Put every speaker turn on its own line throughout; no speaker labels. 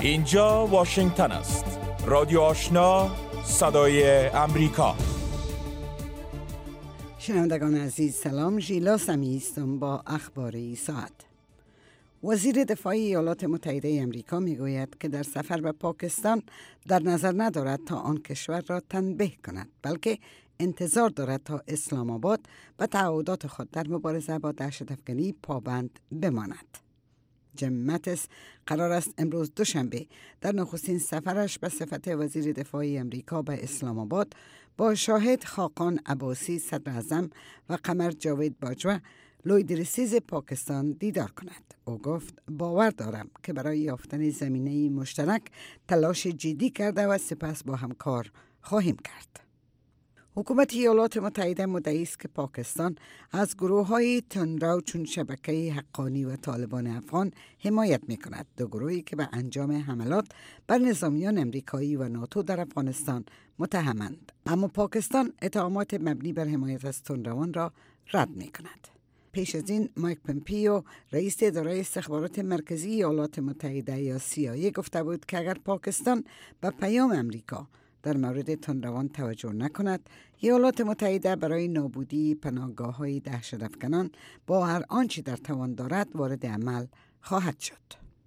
اینجا واشنگتن است. رادیو آشنا، صدای امریکا.
شنوندگان عزیز سلام، ژیلا سمی هستم با اخبار این ساعت. وزیر دفاع ایالات متحده امریکا میگوید که در سفر به پاکستان در نظر ندارد تا آن کشور را تنبیه کند، بلکه انتظار دارد تا اسلام آباد به تعهدات خود در مبارزه با دهشت‌افکنی پابند بماند. جیم ماتیس قرار است امروز دوشنبه در نخستین سفرش به صفت وزیر دفاع امریکا به اسلام آباد با شاهد خاقان عباسی صدر اعظم و قمر جاوید باجوه لویدرسیز پاکستان دیدار کند. او گفت باور دارم که برای یافتن زمینه مشترک تلاش جدی کرده و سپس با هم کار خواهیم کرد. حکومت ایالات متحده مدعی است که پاکستان از گروه‌های تندرو چون شبکه حقانی و طالبان افغان حمایت می‌کند، دو گروهی که به انجام حملات بر نظامیان امریکایی و ناتو در افغانستان متهمند. اما پاکستان اتهامات مبنی بر حمایت از تندروان را رد می‌کند. پیش از این مایک پمپیو رئیس اداره استخبارات مرکزی ایالات متحده یا CIA گفته بود که اگر پاکستان به پیام امریکا در مورد تندروان توجه نکند، ایالات متحده برای نابودی پناهگاه‌های دهشت‌افکنان با هر آنچه در توان دارد وارد عمل خواهد شد.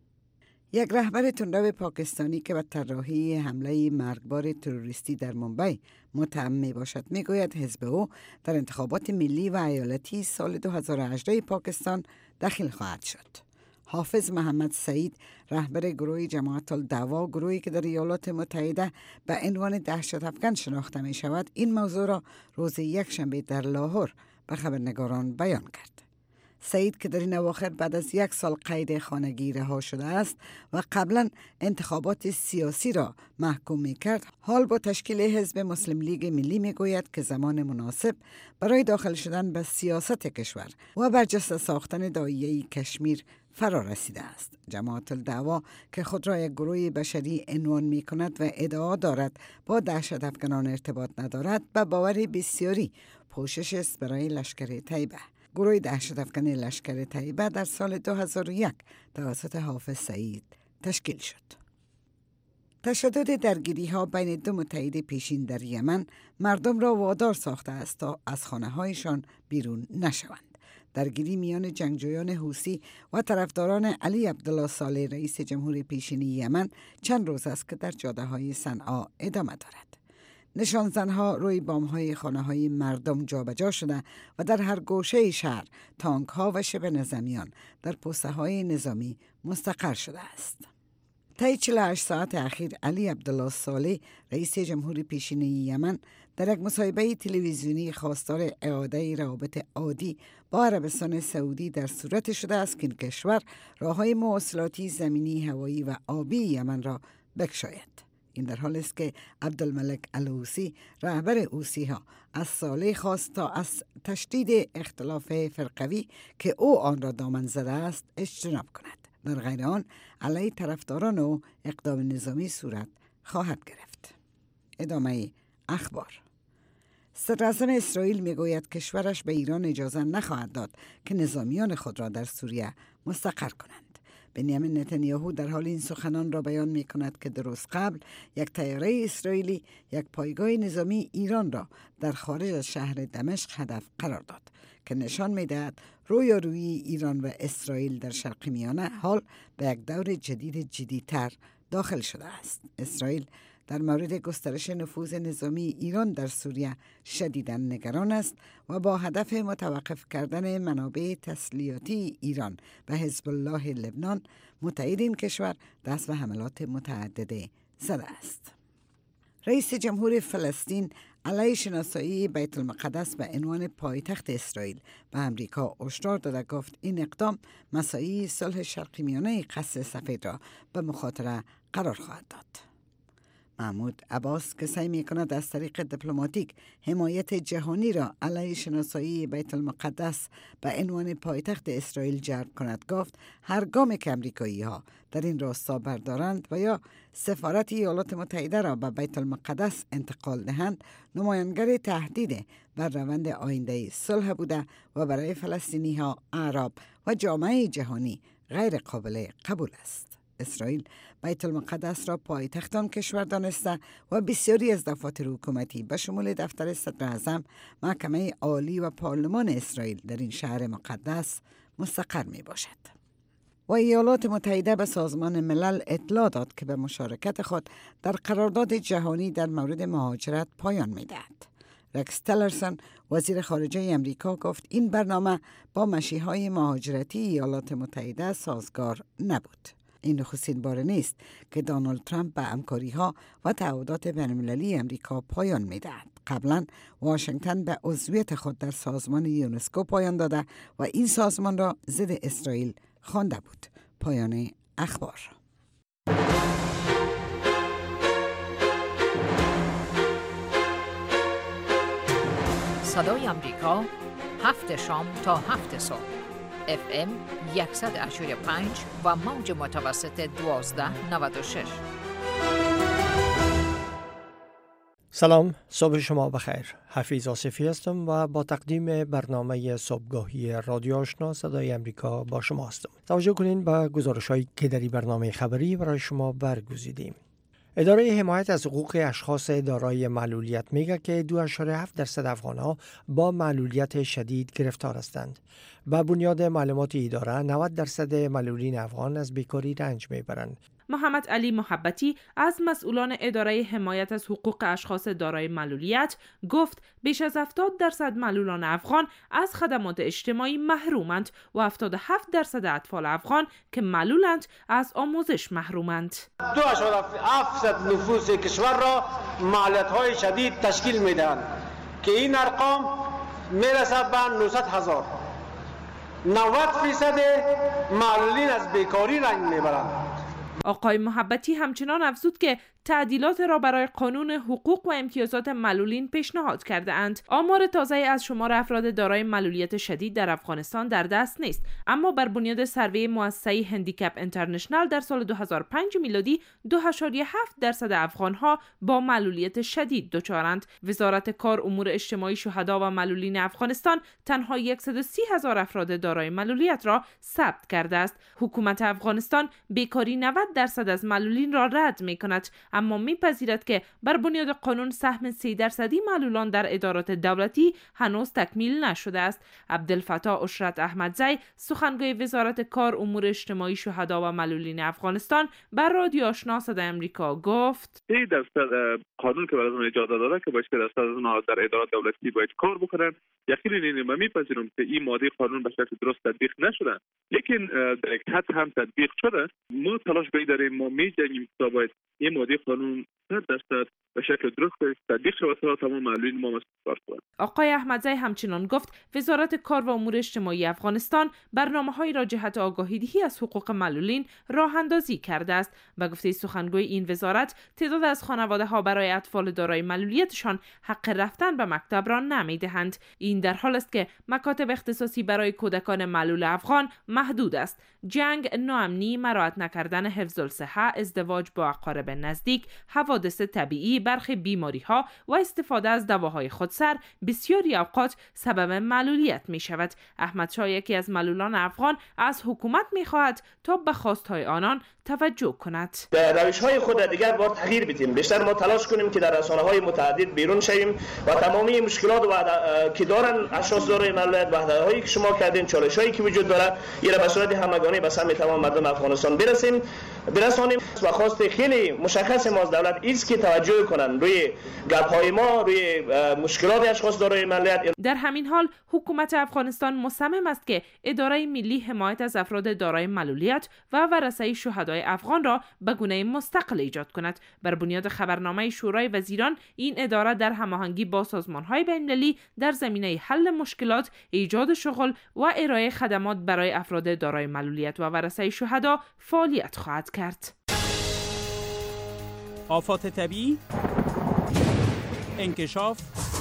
یک رهبر تندرو پاکستانی که به طراحی حمله مرگبار تروریستی در مومبای متهم میباشد میگوید حزب او در انتخابات ملی و ایالتی سال 2018 پاکستان دخیل خواهد شد. حافظ محمد سعید رهبر گروه جماعت الدعوا، گروهی که در ایالات متحده به عنوان دهشت‌افکن شناخته می شود، این موضوع را روز یکشنبه در لاهور به خبرنگاران بیان کرد. سعید که در این اواخر بعد از 1 سال قید خانگی رها شده است و قبلا انتخابات سیاسی را محکوم می کرد، حال با تشکیل حزب مسلم لیگ ملی می گوید که زمان مناسب برای داخل شدن به سیاست کشور و برجسته ساختن داعیه کشمیر فرا رسیده است. جماعت الدعوا که خود را یک گروه بشری عنوان می کند و ادعا دارد با دهشت‌افکنان ارتباط ندارد، به باور بسیاری پوشش است برای لشکر طیبه. گروه دهشت‌افکن لشکر طیبه در سال 2001 توسط حافظ سعید تشکیل شد. تشدد درگیری‌ها بین دو متحد پیشین در یمن مردم را وادار ساخته است تا از خانه‌هایشان بیرون نشوند. درگیری میان جنگجویان حوثی و طرفداران علی عبدالله صالح رئیس جمهور پیشین یمن چند روز است که در جاده‌های صنعا ادامه دارد. نشانزنها روی بام‌های خانه‌های مردم جابجا شده و در هر گوشه شهر تانک‌ها و شبه نظامیان در پوسته‌های نظامی مستقر شده است. طی 48 ساعت اخیر علی عبدالله صالح رئیس جمهور پیشین یمن در یک مصاحبه تلویزیونی خواستار اعاده روابط عادی با عربستان سعودی در صورت شده است که این کشور راه‌های مواصلاتی زمینی، هوایی و آبی یمن را بگشاید. این در حالی است که عبدالملک الحوثی رهبر حوثی‌ها از صالح خواست تا از تشدید اختلاف فرقوی که او آن را دامن زده است اجتناب کند. در غیر آن علیه طرفداران او اقدام نظامی صورت خواهد گرفت. ادامه اخبار. صدراعظم اسرائیل میگوید کشورش به ایران اجازه نخواهد داد که نظامیان خود را در سوریه مستقر کنند. بنیامین نتانیاهو در حال این سخنان را بیان می کند که درست قبل یک طیاره اسرائیلی یک پایگاه نظامی ایران را در خارج از شهر دمشق هدف قرار داد که نشان می دهد رویارویی ایران و اسرائیل در شرق میانه حال به یک دور جدیدتر داخل شده است. اسرائیل در مورد گسترش نفوذ نظامی ایران در سوریه شدیداً نگران است و با هدف متوقف کردن منابع تسلیحاتی ایران و حزب الله لبنان متحد این کشور دست به حملات متعدد زده است. رئیس جمهور فلسطین علیه شناسایی بیت المقدس به عنوان پایتخت اسرائیل به امریکا هشدار داده، گفت این اقدام مساعی صلح شرق میانه قصر سفید را به مخاطره قرار خواهد داد. محمود عباس که سعی می‌کند از طریق دیپلماتیک حمایت جهانی را علیه شناسایی بیت المقدس به عنوان پایتخت اسرائیل جلب کند، گفت هر گامی که امریکایی‌ها در این راستا بردارند و یا سفارت ایالات متحده را به بیت المقدس انتقال دهند، نمایانگر تهدید بر روند آینده صلح بوده و برای فلسطینی‌ها، عرب و جامعه جهانی غیر قابل قبول است. اسرائیل بیت المقدس را پایتخت آن کشور دانسته و بسیاری از دفاتر حکومتی به شمول دفتر صدر اعظم، محکمه عالی و پارلمان اسرائیل در این شهر مقدس مستقر می باشد. و ایالات متحده به سازمان ملل اطلاع داد که به مشارکت خود در قرارداد جهانی در مورد مهاجرت پایان می دهد. رکس تلرسون وزیر خارجه امریکا گفت این برنامه با مسیرهای مهاجرتی ایالات متحده سازگار نبود. این نخستین بار نیست که دونالد ترامپ به همکاری‌ها و تعهدات بین‌المللی امریکا پایان می‌دهد. قبلا واشنگتن به عضویت خود در سازمان یونسکو پایان داده و این سازمان را ضد اسرائیل خوانده بود. پایان اخبار.
صدای امریکا 7 شام تا 7 صبح FM 100.5 و موج متوسط 1296.
سلام، صبح شما بخیر. حفیظ آصفی هستم و با تقدیم برنامه صبحگاهی رادیو آشنا صدای امریکا با شما هستم. توجه کنین به گزارش‌هایی که در این برنامه خبری برای شما برگزیدیم. اداره حمایت از حقوق اشخاص دارای معلولیت میگه که 2.7% افغان‌ها با معلولیت شدید گرفتار هستند. با بنیاد معلومات اداره 90% معلولین افغان از بیکاری رنج میبرند.
محمد علی محبتی از مسئولان اداره حمایت از حقوق اشخاص دارای معلولیت گفت بیش از 70% معلولان افغان از خدمات اجتماعی محرومند و 77% اطفال افغان که معلولند از آموزش محرومند.
2.7% نفوس کشور را معلولیت‌های شدید تشکیل میدهند که این ارقام میرسد به 900,000. 90% معلولین از بیکاری رنج میبرند.
آقای محبتی همچنان افزود که تعدیلات را برای قانون حقوق و امتیازات معلولین پیشنهاد کرده اند. آمار تازه از شمار افراد دارای معلولیت شدید در افغانستان در دست نیست، اما بر بنیاد سروی مؤسسه هندیکپ اینترنشنال در سال 2005 میلادی 2.7% افغانها با معلولیت شدید دچارند. وزارت کار، امور اجتماعی، شهدا و معلولین افغانستان تنها 130,000 افراد دارای معلولیت را ثبت کرده است. حکومت افغانستان بیکاری 90% از معلولین را رد می‌کند، اما میپذیرد که بر بنیاد قانون سهم 3% معلولان در ادارات دولتی هنوز تکمیل نشده است. عبدالفتاح اشرت احمدزی، سخنگوی وزارت کار، امور اجتماعی، شهدا و معلولین افغانستان، بر رادیو آشنا صدای امریکا گفت
3% قانون که برای اجازه داده که 80% از اونها در ادارات دولتی باید کار بکنن. یقینا من میپذیرم که این ماده قانون به شکل درست تطبیق نشده، لیکن در یک حد هم تطبیق شده. ما تلاش داریم، ما می‌جنگیم تا باید این ماده قانون 100% به شکل درست تطبیق شود تا تمام معلولین ما استفاده کنند.
آقای احمدزی همچنان گفت وزارت کار و امور اجتماعی افغانستان برنامه‌های را جهت آگاهی‌دهی از حقوق معلولین راه اندازی کرده است. به گفته سخنگوی این وزارت، تعداد از خانواده‌ها برای اطفال دارای معلولیتشان حق رفتن به مکتب را نمی‌دهند. این در حال است که مکاتب اختصاصی برای کودکان معلول افغان محدود است. جنگ، ناامنی، مراعات نکردن حفظ الصحه، ازدواج با اقارب نزدیک، حوادث طبیعی، برخی بیماری‌ها و استفاده از دواهای خودسر بسیاری اوقات سبب معلولیت می شود. احمد شاه، یکی از معلولان افغان، از حکومت می خواهد تا به خواستهای آنان توجه کند.
در روش‌های خود دیگر بار تغییر بدیم. بیشتر ما تلاش کنیم که در رسانه‌های متعدد بیرون شویم و تمامی مشکلات که دارن اشخاص دارای معلولیت، وحدت‌هایی که شما کردین، چالش‌هایی که وجود داره، اینا به صورت همگانی به سمت تمام مردم افغانستان برسانیم. و خواست خیلی مشخص ما از دولت است که توجه کنن روی گپ‌های ما، روی مشکلات اشخاص دارای معلولیت.
در همین حال حکومت افغانستان مصمم است که اداره ملی حمایت از افراد دارای معلولیت و ورثه شهدای افغان را به گونه مستقل ایجاد کند. بر بنیاد خبرنامه شورای وزیران، این اداره در هماهنگی با سازمان‌های بین‌المللی در زمینه حل مشکلات، ایجاد شغل و ارائه خدمات برای افراد دارای معلولیت و ورثه شهدا فعالیت خواهد کرد.
آفات طبیعی، انکشاف،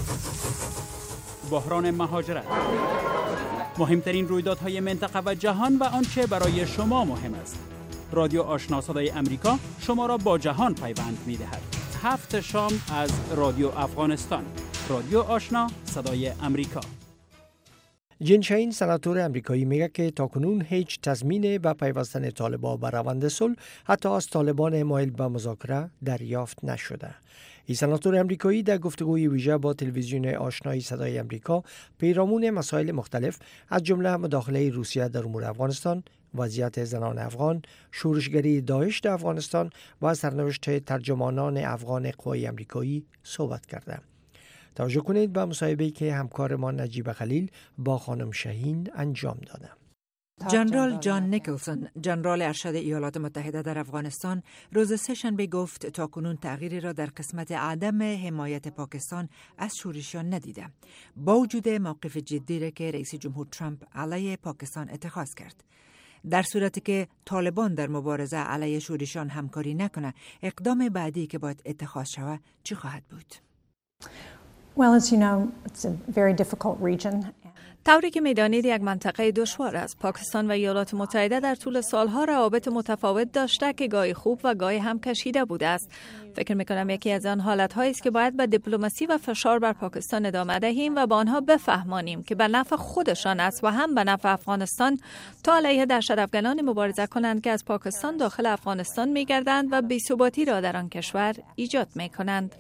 بحران مهاجرت، مهمترین رویدادهای منطقه و جهان و آنچه برای شما مهم است. رادیو آشنا صدای امریکا شما را با جهان پیوند می‌دهد. 7 شام از رادیو افغانستان. رادیو آشنا صدای امریکا.
جین شاین سناتور امریکایی میگه که تاکنون هیچ تضمین به پیوستن طالبان به روند صلح حتی از طالبان مایل به مذاکره دریافت نشده. این سناتور امریکایی در گفتگوی ویژه با تلویزیون آشنای صدای امریکا پیرامون مسائل مختلف از جمله مداخله روسیه در امور افغانستان، وضعیت زنان افغان، شورشگری داعش در افغانستان و سرنوشت ترجمانان افغان قوای امریکایی صحبت کرده. توجه کنید به مصاحبه‌ای که همکارمان نجیب خلیل با خانم شاهین انجام داده.
جنرال جان نیکلسون، جنرال ارشد ایالات متحده در افغانستان، روز سه‌شنبه گفت تاکنون تغییری را در قسمت عدم حمایت پاکستان از شورشیان ندیده، با وجود موقف جدی را که رئیس جمهور ترامپ علیه پاکستان اتخاذ کرد. در صورتی که طالبان در مبارزه علیه شورشیان همکاری نکنه، اقدام بعدی که باید اتخاذ شود چی خواهد بود؟
Well, as you know, it's a very difficult region.
طوری که می‌دانید یک منطقه دشوار است. پاکستان و ایالات متحده در طول سالها روابط متفاوت داشته که گاهی خوب و گاهی هم کشیده بوده است. فکر می‌کنم یکی از آن حالت‌هایی است که باید با دیپلماسی و فشار بر پاکستان ادامه دهیم و با آنها بفهمانیم که به نفع خودشان است و هم به نفع افغانستان تا علیه دهشت‌افکنان مبارزه کنند که از پاکستان داخل افغانستان می‌گردند و بی‌ثباتی را در آن کشور ایجاد می‌کنند.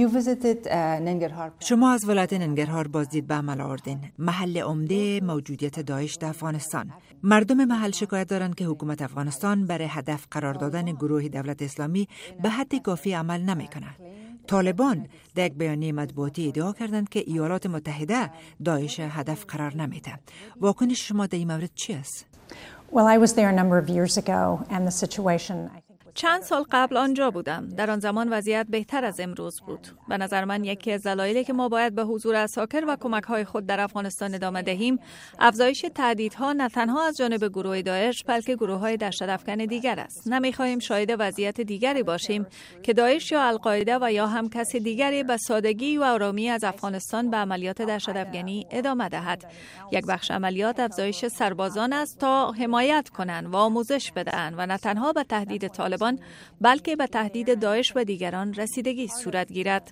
شما از ولایت ننگرهار بازدید به عمل آوردین، محل عمده موجودیت داعش در افغانستان. مردم محل شکایت دارند که حکومت افغانستان برای هدف قرار دادن گروه دولت اسلامی به حد کافی عمل نمی‌کند. طالبان در یک بیانیه مطبوعاتی ادعا کردند که ایالات متحده داعش هدف قرار نمیده. واکنش شما در این مورد چی است؟
Well, I was there a number of years ago and the situation
چند سال قبل آنجا بودم. در آن زمان وضعیت بهتر از امروز بود. به نظر من یکی از دلایلی که ما باید به حضور عساکر و کمک‌های خود در افغانستان ادامه دهیم، افزایش تهدیدها نه تنها از جانب گروه داعش بلکه گروه‌های دهشت‌افکن دیگر است. نمی‌خواهیم شاهد وضعیت دیگری باشیم که داعش یا القاعده و یا هم کسی دیگری به سادگی و آرامی از افغانستان به عملیات دهشت‌افکنی ادامه دهد. یک بخش عملیات افزایش سربازان است تا حمایت کنند و آموزش بدهند و نه تنها به تهدید طالبان بلکه به تهدید داعش و دیگران رسیدگی صورت گیرد.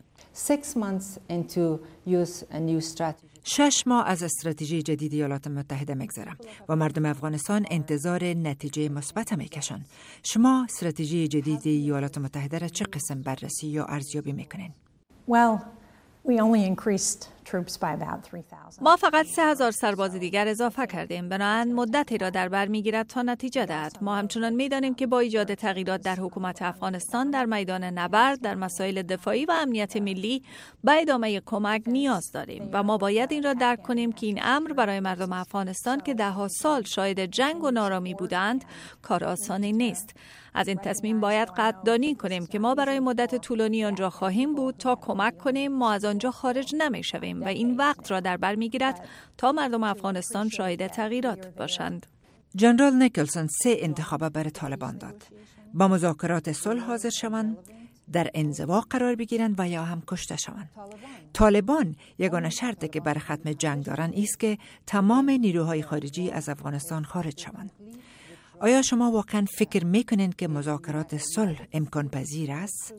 6 ماه از استراتژی جدید ایالات متحده میگذره و مردم افغانستان انتظار نتیجه مثبت میکشن. شما استراتژی جدید ایالات متحده را چه قسم بررسی یا ارزیابی میکنین؟
we only increased troops by about 3,000.
ما فقط 3,000 سرباز دیگر اضافه کردیم. بنابراین مدتی را در بر میگیرد تا نتیجه دهد. ما همچنان میدانیم که با ایجاد تغییرات در حکومت افغانستان در میدان نبرد در مسائل دفاعی و امنیت ملی به ادامه کمک نیاز داریم و ما باید این را درک کنیم که این امر برای مردم افغانستان که ده‌ها سال شاهد جنگ و نارامی بودند کار آسانی نیست. از این تصمیم باید قدردانی کنیم که ما برای مدت طولانی آنجا خواهیم بود تا کمک کنیم ما از آنجا خارج نمی‌شویم و این وقت را در بر می‌گیرد تا مردم افغانستان شاهد تغییرات باشند.
جنرال نیکلسون 3 انتخاب برای طالبان داد: با مذاکرات صلح حاضر شوند، در انزوا قرار بگیرند و یا هم کشته شوند. طالبان یگانه شرطی که برای ختم جنگ دارند است که تمام نیروهای خارجی از افغانستان خارج شوند. آیا شما واقعا فکر میکنین که مذاکرات صلح امکان پذیر است؟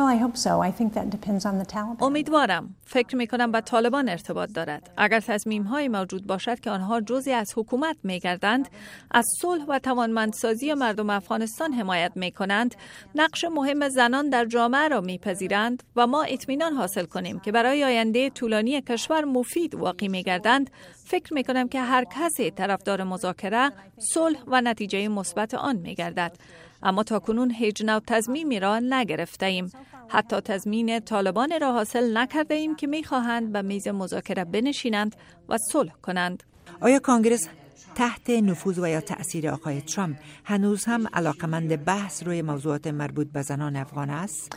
امیدوارم. فکر میکنم با طالبان ارتباط دارد. اگر تصمیم‌های موجود باشد که آنها جزئی از حکومت می‌گردند، از صلح و توانمندسازی مردم افغانستان حمایت می‌کنند، نقش مهم زنان در جامعه را می‌پذیرند و ما اطمینان حاصل کنیم که برای آینده طولانی کشور مفید واقع می‌گردند، فکر می‌کنم که هر کسی طرفدار مذاکره، صلح و نتیجه مثبت آن می‌گردد. اما تاکنون هیچ نوع تضمینی را نگرفته ایم. حتی تضمین طالبان را حاصل نکرده ایم که می‌خواهند به میز مذاکره بنشینند و صلح کنند.
آیا کانگرس تحت نفوذ و یا تأثیر آقای ترامپ هنوز هم علاقمند بحث روی موضوعات مربوط به زنان افغان است؟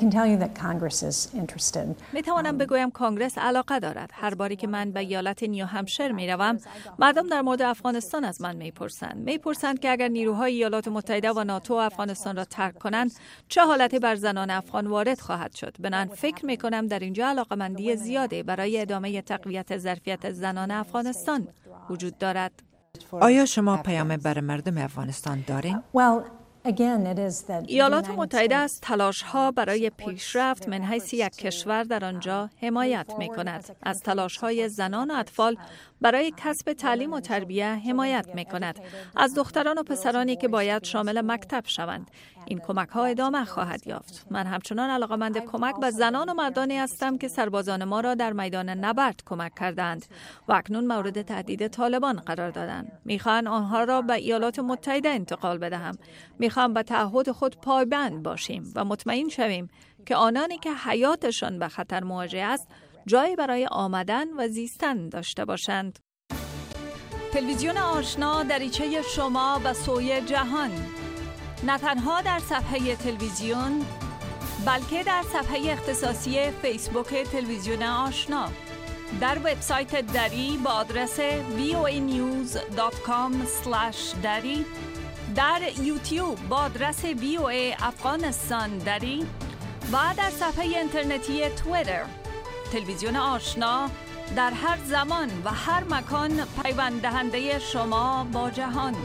میتوانم بگویم کانگرس علاقه دارد. هر باری که من به ایالت نیو همشر میروم، مردم در مورد افغانستان از من میپرسند که اگر نیروهای ایالات متحده و ناتو افغانستان را ترک کنند، چه حالتی بر زنان افغان وارد خواهد شد. بنابراین فکر میکنم در اینجا علاقمندی زیادی برای ادامه تقویت ظرفیت زنان افغانستان وجود دارد.
آیا شما پیام برای مردم افغانستان دارین؟
ایالات متحده از تلاش‌ها برای پیشرفت من حیث یک کشور در آنجا حمایت می‌کند. از تلاش‌های زنان و اطفال برای کسب تعلیم و تربیت حمایت می‌کند. از دختران و پسرانی که باید شامل مکتب شوند. این کمک‌ها ادامه خواهد یافت. من همچنان علاقه‌مند کمک به زنان و مردانی هستم که سربازان ما را در میدان نبرد کمک کردند و اکنون مورد تهدید طالبان قرار دادند. می‌خواهند آنها را به ایالات متحده انتقال بدهم. می‌خواهم به تعهد خود پایبند باشیم و مطمئن شویم که آنانی که حیاتشان به خطر مواجه است جایی برای آمدن و زیستن داشته باشند. تلویزیون آشنا دریچه شما به سوی جهان، نه تنها در صفحه تلویزیون بلکه در صفحه اختصاصی فیسبوک تلویزیون آشنا، در وبسایت دری با آدرس voanews.com/dari، در یوتیوب با آدرس VOA افغانستان دری و در صفحه اینترنتی توییتر. تلویزیون آشنا در هر زمان و هر مکان پیوند دهنده شما با جهان.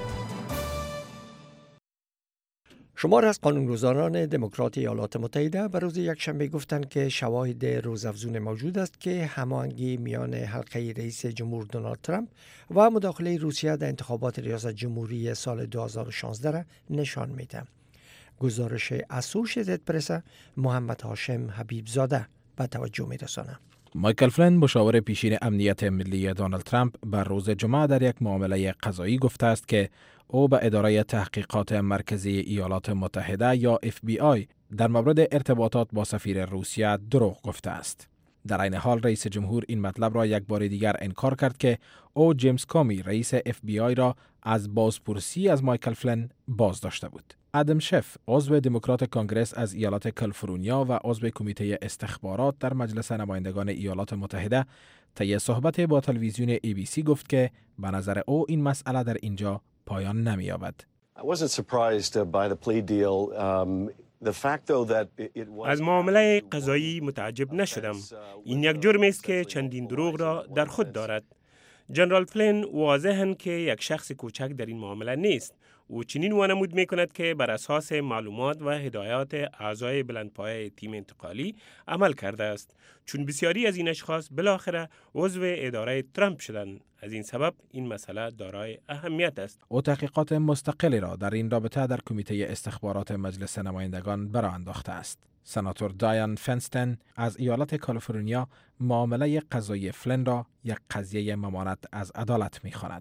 شمار از قانونگذاران دموکرات ایالات متحده به روز یکشنبه گفتند که شواهد روزافزون موجود است که هماهنگی میان حلقه رئیس جمهور دونالد ترامپ و مداخله روسیه در انتخابات ریاست جمهوری سال 2016 را نشان می‌دهد. گزارش اسوشییتد پرس محمد هاشم حبیبزاده به توجه می‌رساند.
مایکل فلین، مشاور پیشین امنیت ملی دونالد ترامپ، بر روز جمعه در یک معامله قضایی گفته است که او به اداره تحقیقات مرکزی ایالات متحده یا FBI در مورد ارتباطات با سفیر روسیه دروغ گفته است. در این حال رئیس جمهور این مطلب را یک بار دیگر انکار کرد که او جیمز کامی رئیس FBI را از بازپرسی از مایکل فلین باز داشته بود. ادم شف، عضو دموکرات کانگرس از ایالات کالیفرنیا و عضو کمیته استخبارات در مجلس نمایندگان ایالات متحده، طی صحبت با تلویزیون ABC گفت که به نظر او این مسئله در اینجا پایان نمی‌یابد.
از معامله قضایی متعجب نشدم. این یک جرم است که چندین دروغ را در خود دارد. جنرال فلین واضحاً که یک شخص کوچک در این معامله نیست. او چنین وانمود می‌کند که بر اساس معلومات و هدایات اعضای بلندپایه تیم انتقالی عمل کرده است، چون بسیاری از این اشخاص بالاخره عضو اداره ترامپ شدند. از این سبب این مسئله دارای اهمیت است.
او تحقیقات مستقلی را در این رابطه در کمیته استخبارات مجلس نمایندگان برآ انداخته است. سناتور دایان فنستن از ایالت کالیفرنیا معامله قضایی فلین را یک قضیه ممانعت از عدالت می‌خواند.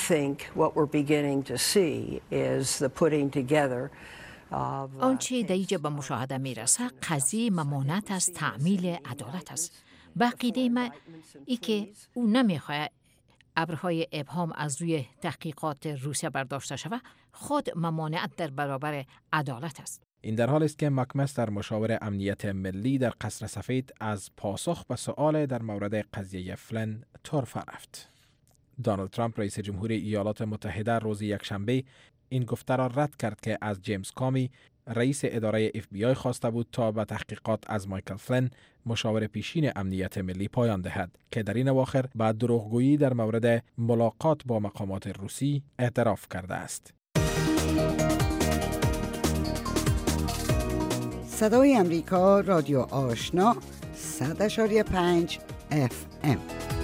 آنچه در اینجا به مشاهده میرسه قضیه ممانعت از تعمیل عدالت است. به عقیده من ای که او نمیخواد ابرهای ابهام از روی تحقیقات روسیه برداشته شود، خود ممانعت در برابر عدالت است.
این در حال است که مکمستر، مشاور امنیت ملی در قصر سفید، از پاسخ به سؤال در مورد قضیه فلین طرفه رفت. دونالد ترامپ رئیس جمهوری ایالات متحده روز یکشنبه این گفته را رد کرد که از جیمز کامی رئیس اداره FBI خواسته بود تا به تحقیقات از مایکل فلین، مشاور پیشین امنیت ملی، پایان دهد که در این اواخر به دروغگویی در مورد ملاقات با مقامات روسی اعتراف کرده است.
صدای امریکا، رادیو آشنا، 100.5 FM.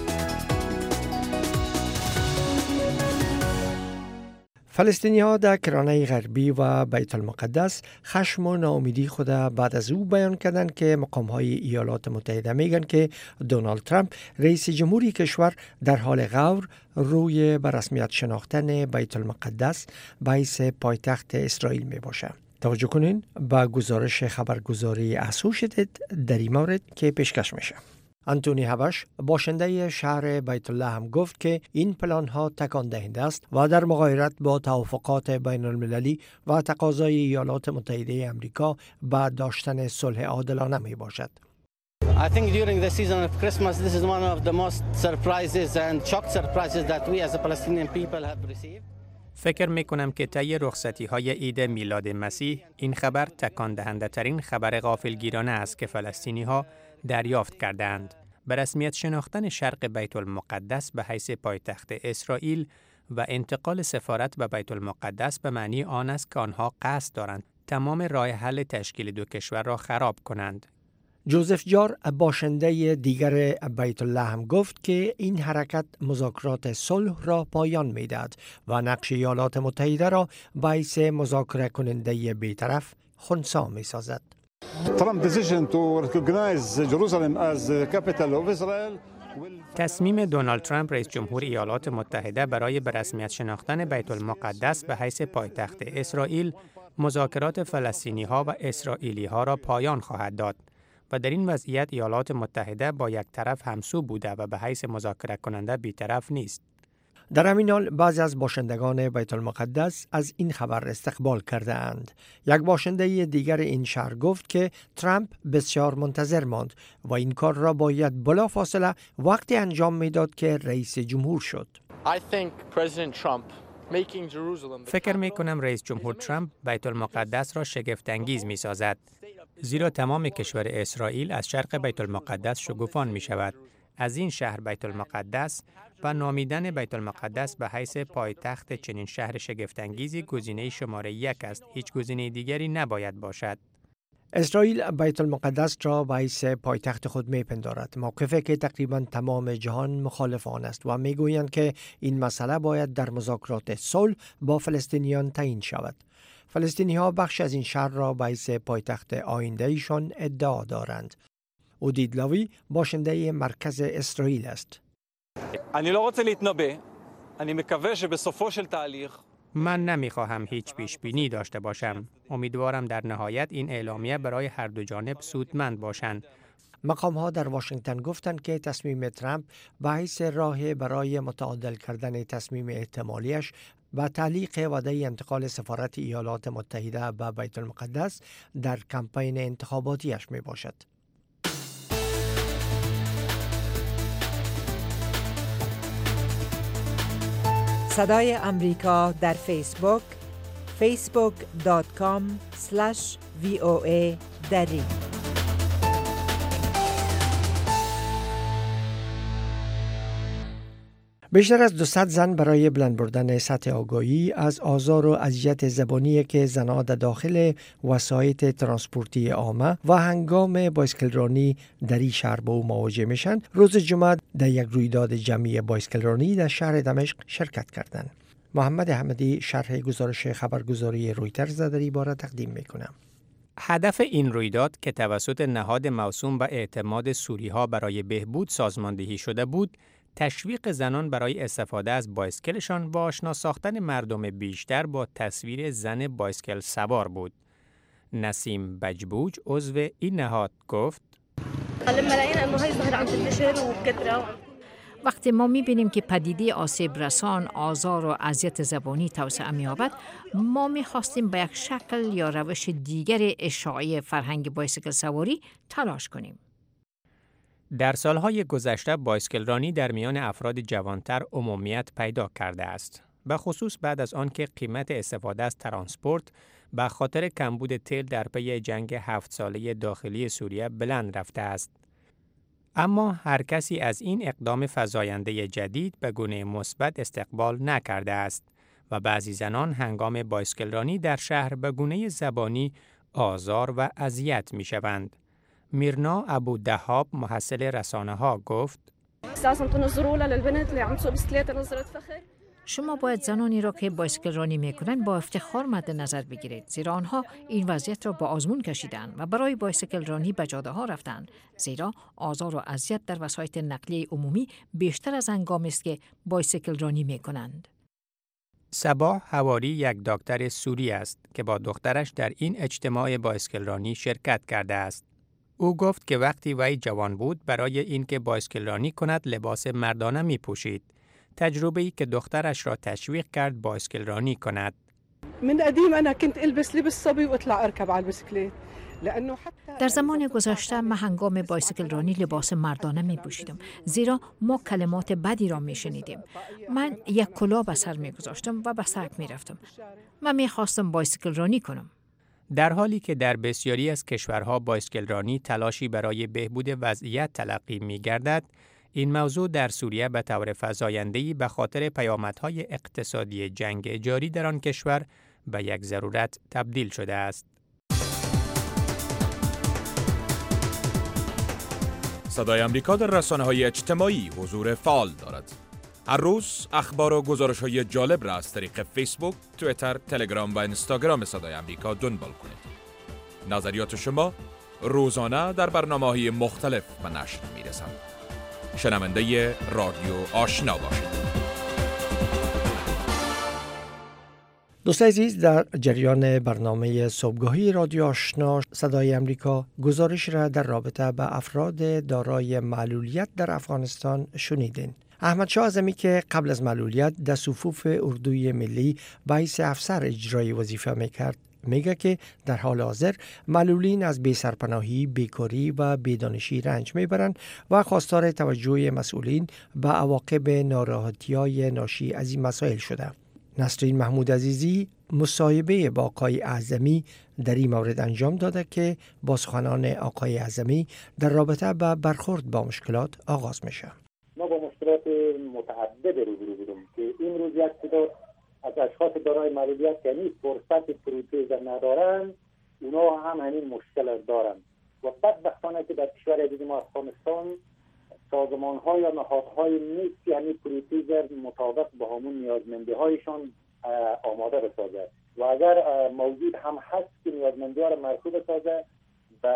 فلسطینی‌ها در کرانه غربی و بیت المقدس خشم و ناامیدی خود بعد از او بیان کردند که مقام‌های ایالات متحده میگن که دونالد ترامپ رئیس جمهوری کشور در حال غور روی به رسمیت شناختن بیت المقدس به حیث پایتخت اسرائیل می باشه. توجه کنین به گزارش خبرگزاری اسوشییتد در این مورد که پیشکش میشه. انتونی هبش، باشنده شهر بیت الله، هم گفت که این پلان ها تکان دهنده است و در مغایرت با توافقات بین المللی و تقاضای ایالات متحده آمریکا به داشتن صلح عادلانه می باشد.
I think during the season of Christmas this is one of the most surprises and shock surprises that we as a Palestinian people have received.
فکر میکنم که طی رخصتی‌های عید میلاد مسیح این خبر تکان دهنده ترین خبر غافلگیرانه است که فلسطینی‌ها دریافت کردند. به رسمیت شناختن شرق بیت المقدس به حیث پایتخت اسرائیل و انتقال سفارت به بیت المقدس به معنی آن است که آنها قصد دارند تمام راه حل تشکیل دو کشور را خراب کنند.
جوزف جار باشنده دیگر بیت لحم گفت که این حرکت مذاکرات صلح را پایان می‌دهد و نقش ایالات متحده را باعث مذاکره کننده بی‌طرف خنثی می‌سازد.
تصمیم دونالد ترامپ رئیس جمهور ایالات متحده برای به رسمیت شناختن بیت المقدس به حیث پایتخت اسرائیل، مذاکرات فلسطینی‌ها و اسرائیلی‌ها را پایان خواهد داد و در این وضعیت ایالات متحده با یک طرف همسو بوده و به حیث مذاکره کننده بی‌طرف نیست.
در همین حال بعضی از باشندگان بیت المقدس از این خبر استقبال کرده اند. یک باشنده دیگر این شهر گفت که ترامپ بسیار منتظر ماند و این کار را باید بلافاصله وقتی انجام میداد که رئیس جمهور شد.
فکر می کنم رئیس جمهور ترامپ بیت المقدس را شگفت انگیز می سازد. زیرا تمام کشور اسرائیل از شرق بیت المقدس شگوفان می شود. از این شهر بیت المقدس و نامیدن بیت المقدس به حیث پایتخت چنین شهر شگفت انگیزی گزینه شماره 1 است. هیچ گزینه دیگری نباید باشد.
اسرائیل بیت المقدس را به حیث پایتخت خود میپندارد، موقفی که تقریبا تمام جهان مخالف آن است و میگویند که این مسئله باید در مذاکرات صلح با فلسطینیان تعیین شود. فلسطینی‌ها بخش از این شهر را به حیث پایتخت آینده ایشان ادعا دارند. اودید لاوی باشنده مرکز اسرائیل است.
من نمیخواهم هیچ پیش بینی داشته باشم. امیدوارم در نهایت این اعلامیه برای هر دو جانب سودمند باشند.
مقام‌ها در واشنگتن گفتند که تصمیم ترامپ به حیث راه برای متعادل کردن تصمیم احتمالیش و تعلیق وعده انتقال سفارت ایالات متحده به بیت المقدس در کمپین انتخاباتیش می باشد.
صدای امریکا در فیسبوک facebook.com/VOA دری.
بیشتر از 200 زن برای بلند بردن سطح آگاهی از آزار و اذیت زبانی که زنان در داخل وسایط ترانسپورتی عامه و هنگام بایسکلرانی در این شهر با او مواجه میشن، روز جمعه در یک رویداد جمعی بایسکلرانی در شهر دمشق شرکت کردند. محمد حمدی شرح گزارش خبرگزاری رویترز در این باره تقدیم میکنم.
هدف این رویداد که توسط نهاد موسوم به اعتماد سوری‌ها برای بهبود سازماندهی شده بود، تشویق زنان برای استفاده از بایسکلشان و آشنا ساختن مردم بیشتر با تصویر زن بایسکل سوار بود. نسیم بجبوج عضو این نهاد گفت:
وقتی ما می‌بینیم که پدیده آسیب رسان، آزار و اذیت زبانی توسعه می‌یابد، ما می‌خواستیم به یک شکل یا روش دیگر اشاعه فرهنگ بایسکل سواری تلاش کنیم.
در سالهای گذشته بایسکلرانی در میان افراد جوانتر عمومیت پیدا کرده است، به خصوص بعد از آن که قیمت استفاده از ترانسپورت به خاطر کمبود تیل در پی جنگ 7 ساله داخلی سوریه بلند رفته است. اما هر کسی از این اقدام فزاینده جدید به گونه مثبت استقبال نکرده است و بعضی زنان هنگام بایسکلرانی در شهر به گونه زبانی آزار و اذیت می‌شوند. میرنا ابو دهاب محصل رسانه ها گفت:
شما باید زنانی را که بایسکل رانی میکنند با افتخار مد نظر بگیرید، زیرا آنها این وضعیت را با آزمون کشیدند و برای بایسکل رانی به جاده ها رفتند، زیرا آزار و اذیت در وسایط نقلیه عمومی بیشتر از هنگامی است که بایسکل رانی میکنند.
صباح حواری یک دکتر سوری است که با دخترش در این اجتماع بایسکل رانی شرکت کرده است. او گفت که وقتی وی جوان بود برای اینکه بایسکل رانی کند لباس مردانه می پوشید. تجربه‌ای که دخترش را تشویق کرد بایسکل رانی کند.
در زمان گذشته من هنگام بایسکل رانی لباس مردانه می پوشیدم، زیرا ما کلمات بدی را می شنیدیم. من یک کلاه به سر می گذاشتم و به سرک می رفتم. من می خواستم بایسکل رانی کنم.
در حالی که در بسیاری از کشورها بایسکل رانی تلاشی برای بهبود وضعیت تلقی می گردد، این موضوع در سوریه به طور فزاینده‌ای به خاطر پیامدهای اقتصادی جنگ جاری در آن کشور به یک ضرورت تبدیل شده است.
صدای آمریکا در رسانه‌های اجتماعی حضور فعال دارد. هر روز اخبار و گزارش‌های جالب را از طریق فیسبوک، توییتر، تلگرام و اینستاگرام صدای آمریکا دنبال کنید. نظریات شما روزانه در برنامه‌های مختلف به نشر می‌رسند. شنونده رادیو آشنا باشید.
دوستان عزیز، در جریان برنامه صبحگاهی رادیو آشنا صدای امریکا گزارش را در رابطه با افراد دارای معلولیت در افغانستان شنیدین. احمد شاه اعظمی که قبل از معلولیت در صفوف اردوی ملی به حیث افسر اجرای وظیفه میکرد میگه که در حال حاضر معلولین از بی‌سرپناهی، بیکاری و بیدانشی رنج میبرند و خواستار توجه مسئولین به عواقب ناراحتی‌های ناشی از این مسائل شده. نسرین محمود عزیزی مصاحبه با آقای اعظمی در این مورد انجام داده که با سخنان آقای اعظمی در رابطه با برخورد با مشکلات آغاز میشه.
ما با مشکلات متعدد روبرو بودیم که این روز یک تعداد از اشخاص دارای معلولیت یعنی فرصت پروتز ندارن، اونا هم همین مشکل دارن و بدبختانه که در کشور عزیز ما افغانستان سازمان‌ها یا نهادهای نیست یعنی پروتز مطابق با همون نیازمندی‌هایشان آماده بسازه و اگر موجود هم هست که نیازمندی‌ها را مرفوع بسازه به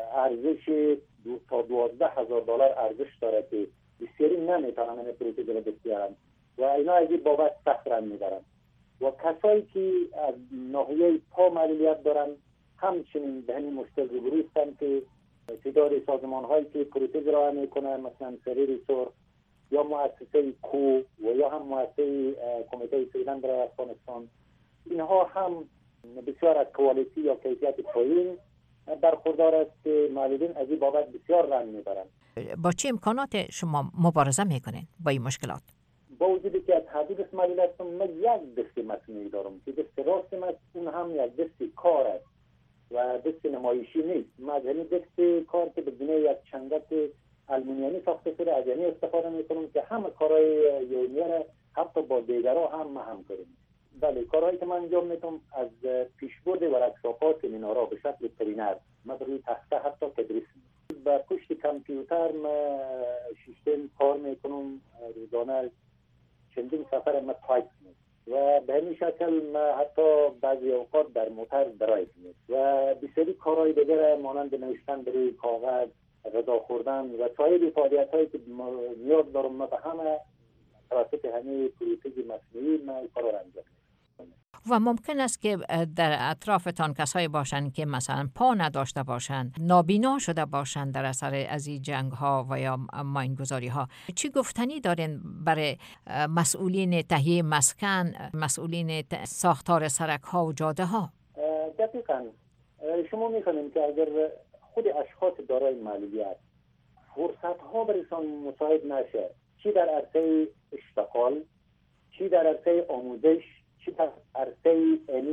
ارزش تا $12,000 ارزش داره که بسیاری نمیتونن این پروتز را بسیارن و اینا از این بابت سخت رنج میبرن و کسایی که از ناحیه پا معلولیت دارن همچنین به همین مشکل روبرو هستند که تعداد سازمان‌هایی که پروتز را میکنن مثلا سریر سرخ یا مؤسسه کو و یا هم مؤسسه کمیته سویدن در افغانستان، اینها هم بسیار از کوالیتی یا کیفیت پایین برخوردار است که معلولین از این بابت بسیار رنج میبرن.
با چه امکانات شما مبارزه میکنین با این مشکلات؟
با وجودی که از حدود معلولیت من یک دست مصنوعی دارم که دست راست من اون هم یک دست کار است و دست نمایشی نیست. من از همین دست کار که به گونه یک چنگت آلومینیومی ساخته شده از همین استفاده میکنم که همه کارهای یومیه حتی با دیگرها هم کنیم. بله، کارهایی که من انجام میدم از پیشبرد ورکشاپ‌ها سمینارها به شکل ترینر، من روی تخته حتی تدریس میکنم. با پشت کامپیوتر من سیستم کار میکنم، روزانه چندین سفر من تایپ میکنم و به همین شکل من حتی بعضی اوقات در موتر درایو میکنم و بسیاری کارهای دیگر مانند نوشتن روی کاغذ، غذا خوردن و سایر فعالیت‌هایی که نیاز دارم من به همه توسط همین پروتز مصنوعی من کار را انجام میدم.
و ممکن است که در اطرافتان کسایی باشند که مثلا پا نداشته باشند، نابینا شده باشند در اثر از این جنگ ها و یا ماینگذاری ها. چی گفتنی دارین برای مسئولین تهیه مسکن، مسئولین ساختار سرک ها و جاده ها؟
دقیقاً شما می‌خوانید که اگر خود اشخاص دارای معلولیت فرصت ها برشان مساعد نشه، چی در عرصه اشتغال، چی در عرصه آموزش، چی در عرصه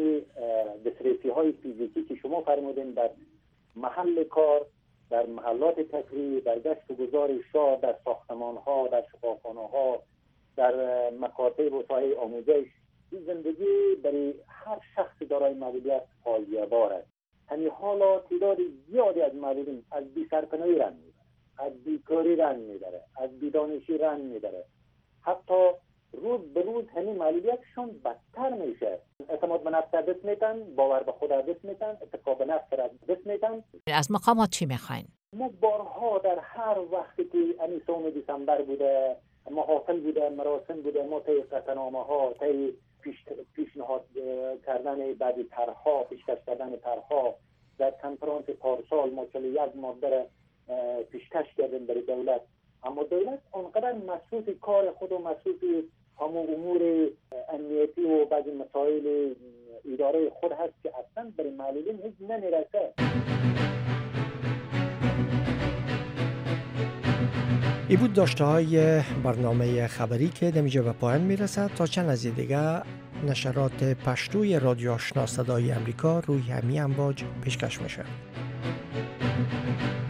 دسترسی های فیزیکی که شما فرمودین در محل کار، در محلات تفریح، در گشت و گذار شاه، در ساختمان ها، در شفاخانه ها، در مکاتب و ساحه آموزش، این زندگی برای هر شخص دارای معلولیت فاجعه‌بار است. همین حالا تعداد زیادی از معلولین از بی‌سرپناهی رنج میبره، از بیکاری رنج میبره، از بیدانشی رنج میبره، حتی روز به روز همین معلولیتشون بدتر میشه. اعتماد به نفس دست میتن، باور به خود دست میتن، اتقا به نفس دست میتن.
از مقامات چی میخواین؟
ما بارها در هر وقتی که انیسون دسامبر بوده، محافل بوده، مراسم بوده، ما طی قطعنامه ها، طی پیشنهاد کردن بعضی طرح‌ها، پیشکش کردن طرح‌ها، در کنفرانس پارسال ما 41 ماده پیشکش کردیم برای دولت، اما دولت آنقدر مصروف کار خود و مصروف همون امور امنیتی و بعضی مسائل اداره خود هست که اصلا برای معلولین هیچ نمیرسه.
ای بود داشته های برنامه خبری که دمیجه به پایان میرسد. تا چند از دیگه نشرات پشتوی رادیو آشنا صدای امریکا روی همین امواج پیشکش میشه.